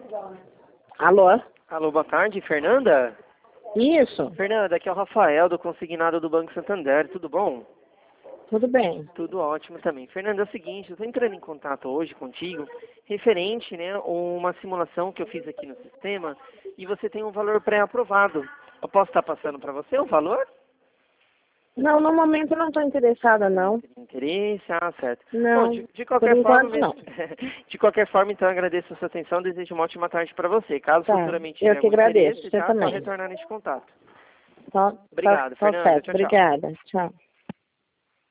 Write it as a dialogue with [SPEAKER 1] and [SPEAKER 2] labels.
[SPEAKER 1] Alô?
[SPEAKER 2] Alô, boa tarde, Fernanda?
[SPEAKER 1] Isso,
[SPEAKER 2] Fernanda, aqui é o Rafael, do Consignado do Banco Santander, tudo bom?
[SPEAKER 1] tudo bem.
[SPEAKER 2] Tudo ótimo também. Fernanda, é o seguinte, eu estou entrando em contato hoje contigo, referente, né, a uma simulação que eu fiz aqui no sistema, e você tem um valor pré-aprovado. Eu posso estar passando para você o valor?
[SPEAKER 1] Não, no momento eu não estou interessada, não.
[SPEAKER 2] Tem interesse? Ah, certo. Bom,
[SPEAKER 1] Não,
[SPEAKER 2] de
[SPEAKER 1] por
[SPEAKER 2] qualquer forma
[SPEAKER 1] enquanto
[SPEAKER 2] mesmo,
[SPEAKER 1] não.
[SPEAKER 2] de qualquer forma, então, eu agradeço a sua atenção, desejo uma ótima tarde para você. Caso
[SPEAKER 1] Tá,
[SPEAKER 2] futuramente
[SPEAKER 1] eu
[SPEAKER 2] tiver
[SPEAKER 1] que
[SPEAKER 2] algum
[SPEAKER 1] agradeço,
[SPEAKER 2] interesse,
[SPEAKER 1] você
[SPEAKER 2] tá? Só
[SPEAKER 1] também.
[SPEAKER 2] retornar neste contato.
[SPEAKER 1] Tá, tá,
[SPEAKER 2] Obrigado,
[SPEAKER 1] tá
[SPEAKER 2] Fernanda.
[SPEAKER 1] certo,
[SPEAKER 2] Tchau, tchau.
[SPEAKER 1] obrigada. Tchau.